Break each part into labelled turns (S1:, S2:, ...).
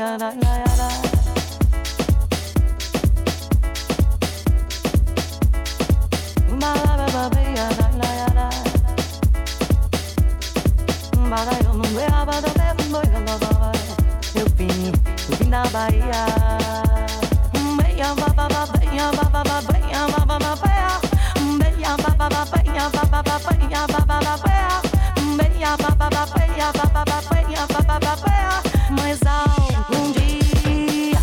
S1: Bahia, la la la. Bahia, la la la. Bahia, eu não veava da mesma noite. Eu vim da Bahia. Bahia, bababa, Bahia, bababa, Bahia, bababa, Bahia. Bahia, bababa, Bahia, bababa, Bahia, bababa, Bahia. Bahia, bababa, Bahia, bababa, Bahia, bababa, Bahia. Mas algum dia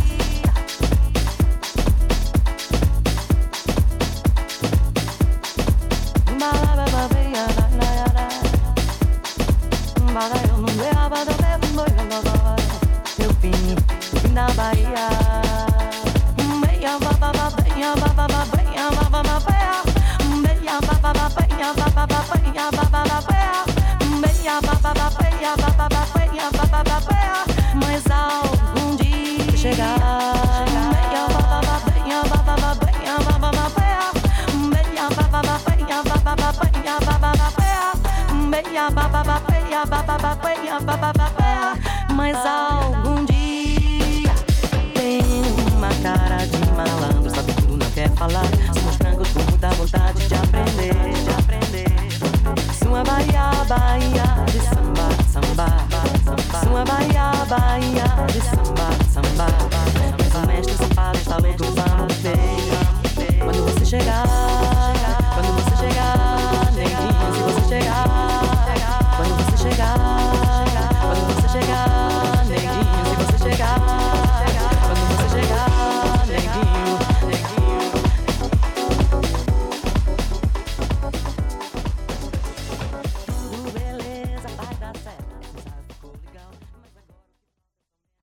S1: bababa, Bahia, la la la. Bahia, eu não veava da mesma noite. Eu vim da Bahia. Bahia, bababa, Bahia, bababa, Bahia, bababa, Bahia. Bahia, bababa, Bahia, bababa, Bahia, bababa, Bahia. Bahia, bababa, Bahia, bababa, Bahia, bababa, Bahia. Mas algum dia chegar. Bahia, bababa, Bahia, bababa, Bahia, bababa, Bahia. Bahia, bababa, Bahia, bababa, Bahia, bababa, Bahia. Bahia, bababa, Bahia, bababa, Bahia, bababa, Bahia. Mas algum dia tem uma cara de malandro, sabe tudo, não quer falar. Somos francos com muita vontade de aprender, de aprender. Sua Bahia, Bahia de samba, samba, samba. Sua Bahia, Bahia de samba, samba. Mas o mestre safado está louco,